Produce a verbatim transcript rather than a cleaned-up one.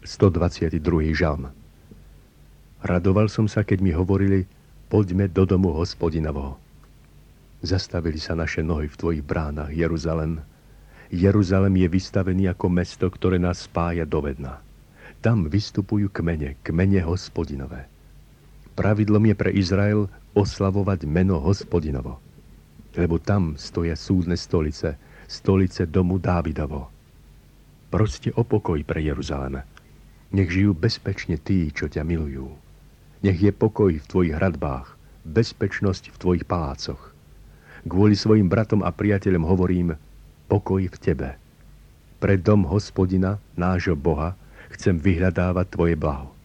stodvadsiaty druhý žalm. Radoval som sa, keď mi hovorili, poďme do domu Hospodinovo. Zastavili sa naše nohy v tvojich bránach, Jeruzalem. Jeruzalem je vystavený ako mesto, ktoré nás spája do vedna. Tam vystupujú kmene, kmene Hospodinové. Pravidlom je pre Izrael oslavovať meno Hospodinovo, lebo tam stoja súdne stolice, stolice domu Dávidovo. Proste o pokoj pre Jeruzalem. Nech žijú bezpečne tí, čo ťa milujú. Nech je pokoj v tvojich hradbách, bezpečnosť v tvojich palácoch. Kvôli svojim bratom a priateľom hovorím, pokoj v tebe. Pre dom Hospodina, nášho Boha, chcem vyhľadávať tvoje blaho.